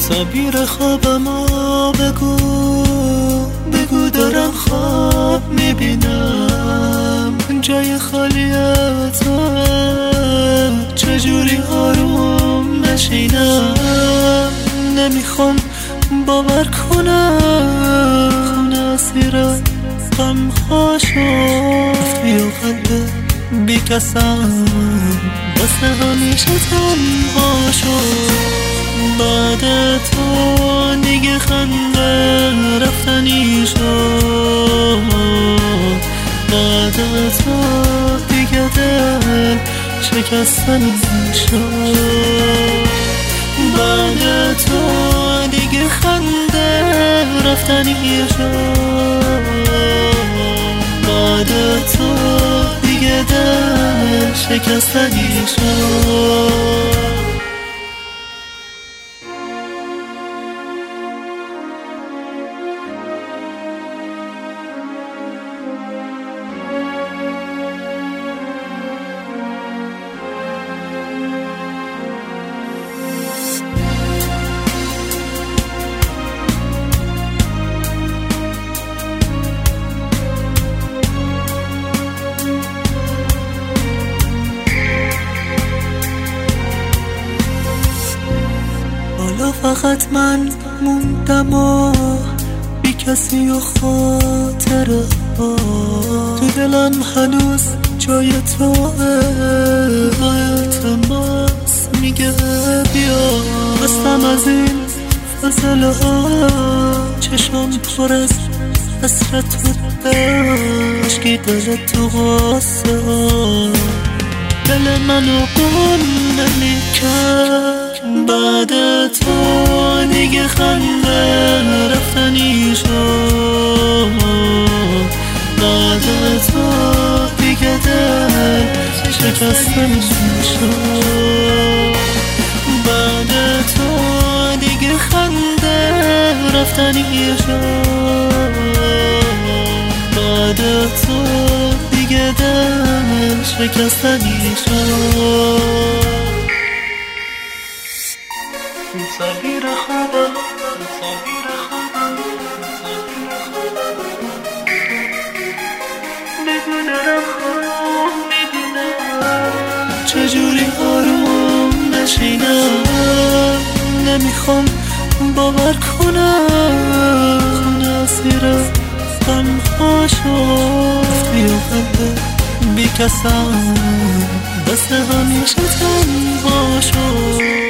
تعبیر خوابمو بگو دارم خواب میبینم جای خالیته چجوری آروم نشینم نمیخوام باور کنم خونه اسیر غمها شد رفتی و قلب بی کسم واسه همیشه تنها شد بعد تو دیگه خنده رفتنی شد بعد تو دیگه دل شکستنی شد بعد تو دیگه خنده رفتنی شد بعد تو دیگه دل شکستنی شد حالا فقط من موندم و بی کسی و خاطره تو دلم هنوز جای توه با التماس میگه بیا بستم از این فاصله ها چشم پر از حسرت و عشقی دل تو غصه ها دل منو گم نمیکرد بعد تو دیگه خنده رفتنی شد بعد تو دیگه دل شکستنی شد بعد تو دیگه خنده رفتنی شد بعد تو دیگه دل شکستنی شد تعبیر خوابم بگو دارم خواب میبینم چجوری آروم نشینم نمیخوام باور کنم خونه اسیر غمها شد رفتی و قلب بی کسم واسه همیشه تنها شد